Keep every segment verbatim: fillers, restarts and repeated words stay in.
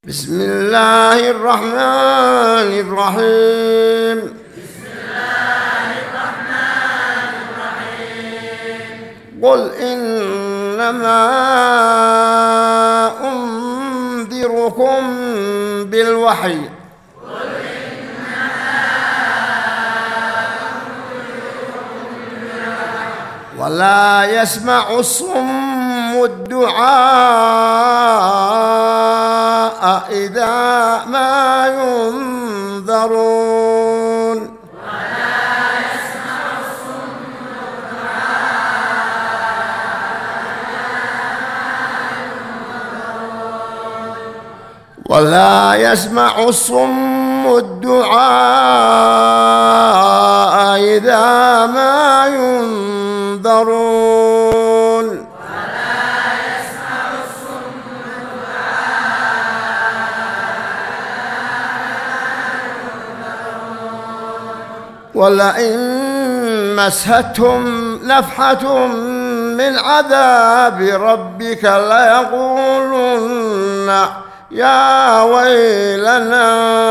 بسم الله الرحمن الرحيم. بسم الله الرحمن الرحيم. قل إنما أنذركم بالوحي قل إنما أنذركم بالوحي ولا يسمع الصم الدعاء إذا ما ينذرون ولا يسمع الصم الدعاء ولا يسمع الصم الدعاء إذا ما ينذرون ولئن مستهم نفحة من عذاب ربك ليقولن يا ويلنا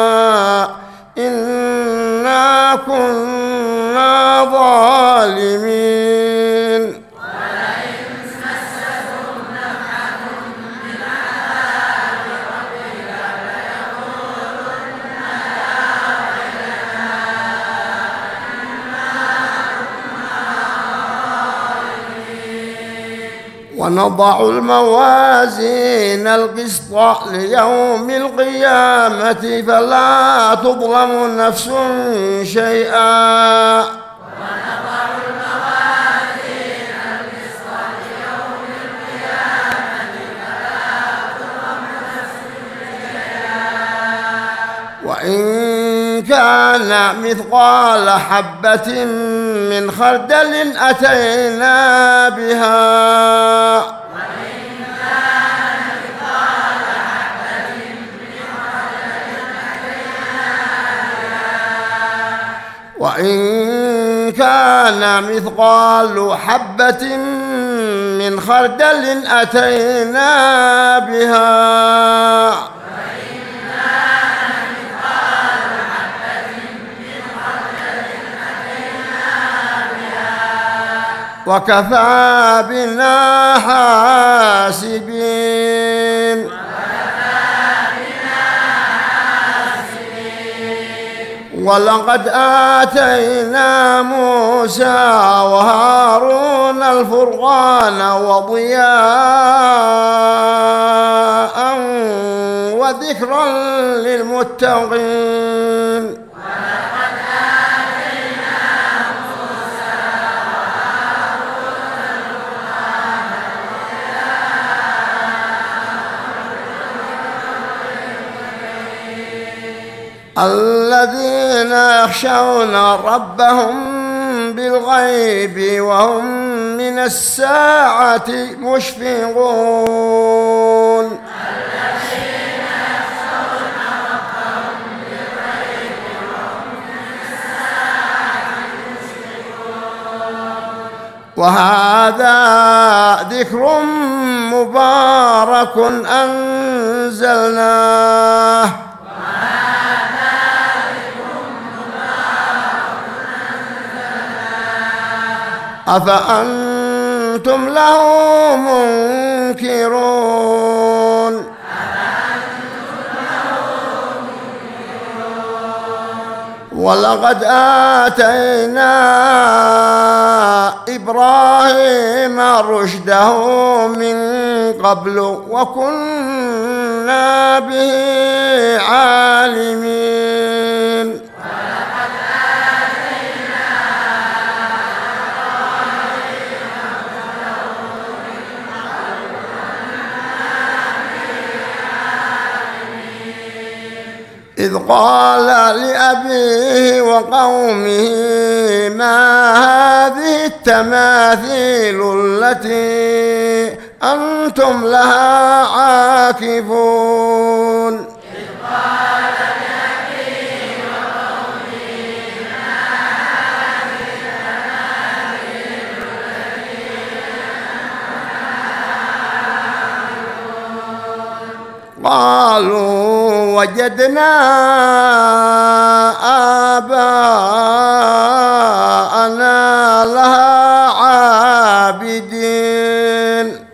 إنا كنا ظالمين. ونضع الموازين القسط ليوم القيامة فلا تظلم نفس شيئا ونضع الموازين القسط ليوم القيامة فلا تظلم نفس شيئا وإن كان مثقال حبة من خردل أتينا بها وإن كان مثقال حبة من خردل أتينا بها وإن كان مثقال حبة من خردل أتينا بها وكفى بنا حاسبين. ولقد آتينا موسى وهارون الفرقان وضياء وذكرا للمتقين. الذين يخشون ربهم بالغيب وهم من الساعة مشفقون. الذين يخشون ربهم بالغيب وهم من الساعة مشفقون. وهذا ذكر مبارك أنزلناه أفأنتم له منكرون. ولقد آتينا إبراهيم رشده من قبل وكنا به عالمين. إذ قال لأبيه وقومه ما هذه التماثيل التي أنتم لها عاكفون. إذ قال لأبيه وقومه ما هذه التماثيل التي أنتم لها عاكفون. قالوا قالوا وجدنا آباءنا لها عابدين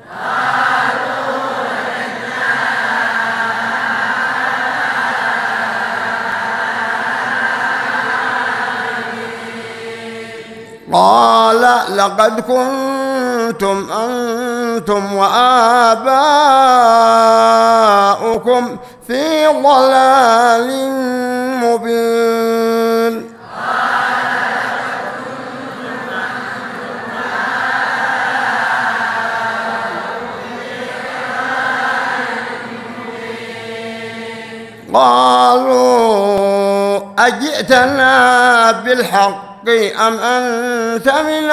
قال لقد كنتم أنتم وآباؤكم في ضلال مبين قالوا أجئتنا بالحق أم أنت من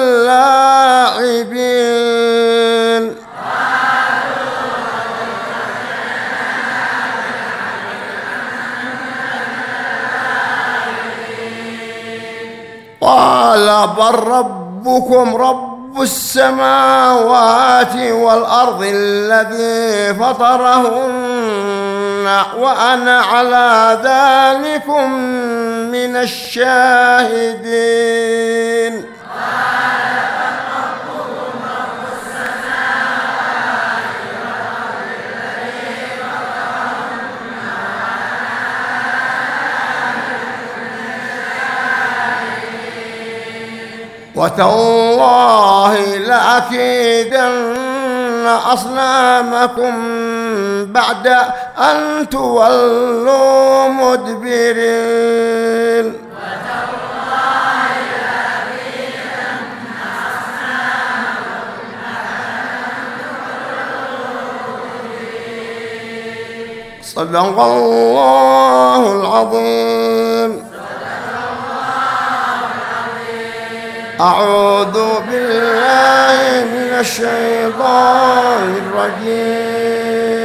اللاعبين قال بل ربكم رب السماوات والأرض الذي فطرهن وأنا على ذلكم من الشاهدين وتالله لأكيدن أصنامكم بعد أن تولوا مدبرين وتالله لأكيدن أصنامكم صدق الله العظيم. أعوذ بالله من الشيطان الرجيم.